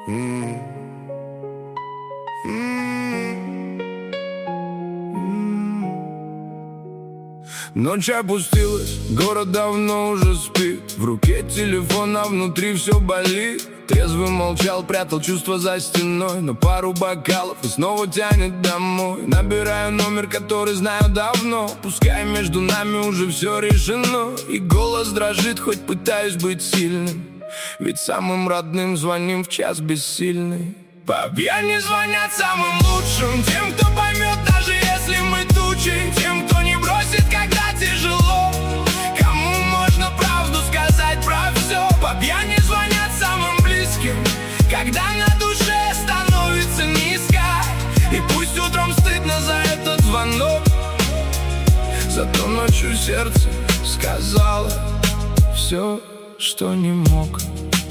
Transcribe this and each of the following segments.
Ночь опустилась, город давно уже спит. В руке телефон, а внутри все болит. Трезвый молчал, прятал чувства за стеной. Но пару бокалов и снова тянет домой. Набираю номер, который знаю давно. Пускай между нами уже все решено. И голос дрожит, хоть пытаюсь быть сильным. Ведь самым родным звоним в час бессильный. По пьяни звонят самым лучшим, тем, кто поймет, даже если мы тучи. Тем, кто не бросит, когда тяжело. Кому можно правду сказать про все. По пьяни звонят самым близким, когда на душе становится низко. И пусть утром стыдно за этот звонок, зато ночью сердце сказала все, что не мог.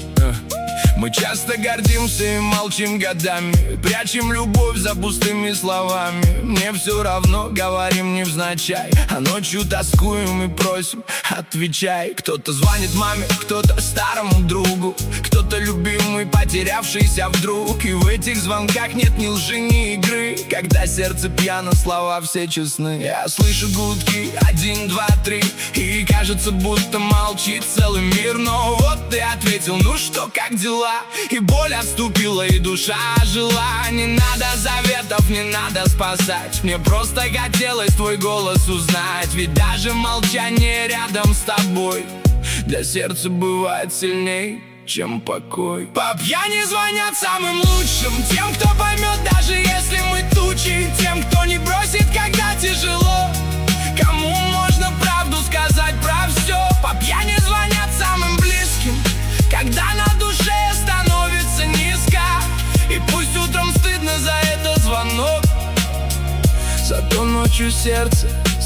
Мы часто гордимся и молчим годами, прячем любовь за пустыми словами. Мне все равно, говорим невзначай, а ночью тоскуем и просим, отвечай. Кто-то звонит маме, кто-то старому другу, кто-то любимый, потерявшийся вдруг. И в этих звонках нет ни лжи, ни игры. Когда сердце пьяно, слова все честны. Я слышу гудки, 1, 2, 3, и кажется, будто молчит целый мир. Но вот ты ответил, ну что, как дела? И боль отступила, и душа ожила. Не надо заветов, не надо спасать. Мне просто хотелось твой голос узнать. Ведь даже молчание рядом с тобой для сердца бывает сильней, чем покой. По пьяни звонят самым лучшим, тем, кто поймет, даже если мы тучи. Тем, кто не бросит, когда тяжело. Кому можно правду сказать про все. По пьяни звонят самым близким, когда на душе становится низко. И пусть утром стыдно за этот звонок, зато ночью сердце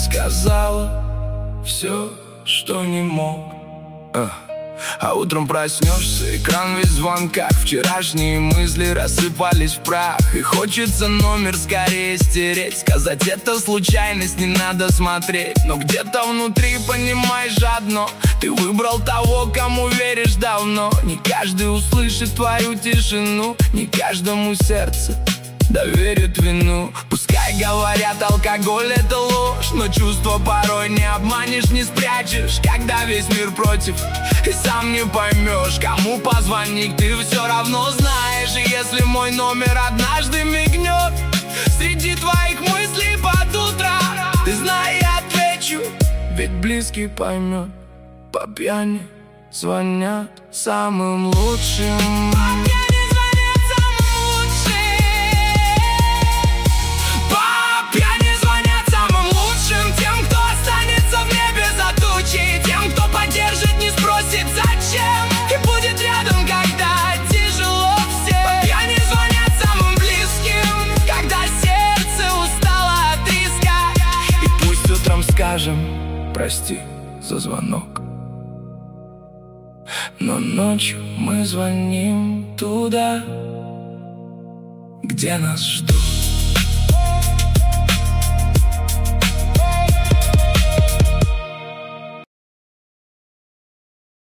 сказала все, что не мог. А утром проснешься, экран весь в звонках. Вчерашние мысли рассыпались в прах. И хочется номер скорее стереть, сказать, это случайность, не надо смотреть. Но где-то внутри понимаешь одно: ты выбрал того, кому веришь давно. Не каждый услышит твою тишину, не каждому сердце доверит вину. Пускай говорят, алкоголь это ложь, но чувства порой не обманешь, не спрячешь. Когда весь мир против, и сам не поймешь, кому позвонить, ты все равно знаешь. И если мой номер однажды мигнет среди твоих мыслей под утро, ты знай, я отвечу, ведь близкий поймет. По пьяни звонят самым лучшим. Зачем? И будет рядом, когда тяжело всем. По пьяни звонят самым близким, когда сердце устало от риска. И пусть утром скажем прости за звонок, но ночью мы звоним туда, где нас ждут.